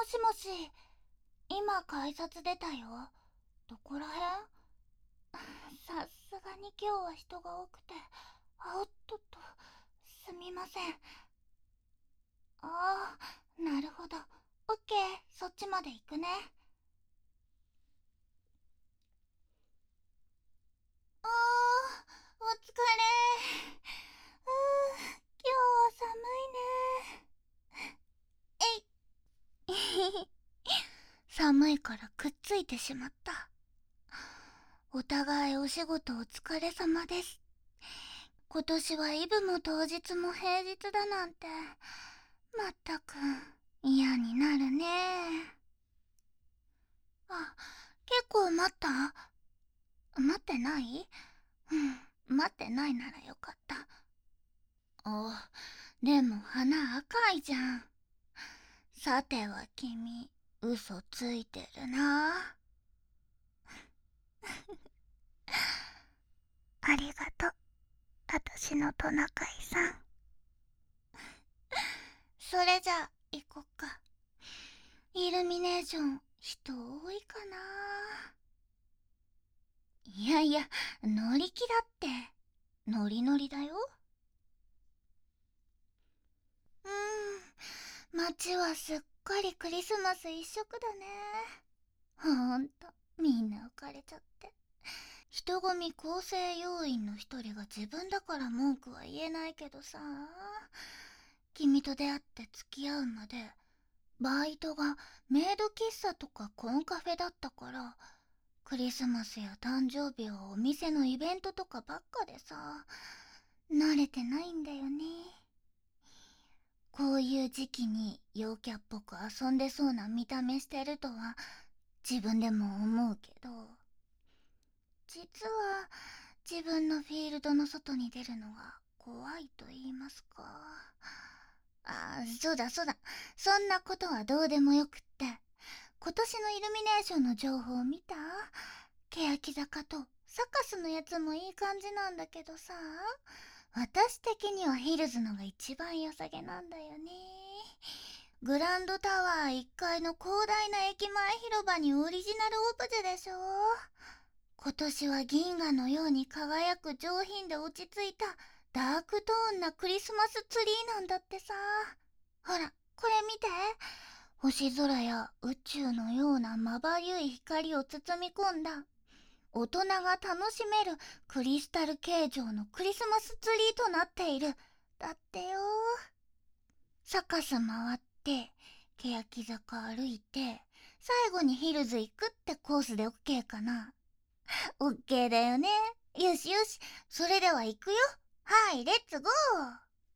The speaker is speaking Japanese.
しもし、今改札出たよ。どこらへん？さすがに今日は人が多くて、おっとっと、すみません。ああ、なるほど。オッケー、そっちまで行くね。あー、お疲れ。今日は寒いね。えい。寒いからくっついてしまった。お互いお仕事お疲れ様です。今年はイブも当日も平日だなんて、まったく嫌になるね。あ、結構待った？待ってない？うん、待ってないならよかった。でも鼻赤いじゃん。さては君、嘘ついてるな。ありがとう、私のトナカイさん。それじゃあ、行こっか。イルミネーション、人多いかな。いやいや、乗り気だって。ノリノリだよ。街はすっかりクリスマス一色だね。ほんと、みんな浮かれちゃって。人混み構成要員の一人が自分だから文句は言えないけどさ、君と出会って付き合うまでバイトがメイド喫茶とかコンカフェだったから、クリスマスや誕生日はお店のイベントとかばっかでさ、慣れてないんだよね。こういう時期に陽キャっぽく遊んでそうな見た目してるとは自分でも思うけど、実は自分のフィールドの外に出るのが怖いと言いますか。そうだそうだ。そんなことはどうでもよくって。今年のイルミネーションの情報を見た？欅坂とサカスのやつもいい感じなんだけどさ、私的にはヒルズのが一番良さげなんだよね。グランドタワー1階の広大な駅前広場にオリジナルオブジェでしょ。今年は銀河のように輝く上品で落ち着いたダークトーンなクリスマスツリーなんだってさ。ほら、これ見て。星空や宇宙のようなまばゆい光を包み込んだ大人が楽しめるクリスタル形状のクリスマスツリーとなっている。だってよ。サカス回って欅坂歩いて最後にヒルズ行くってコースで OK かな？ OK だよね。よしよし、それでは行くよ。はい、レッツゴー。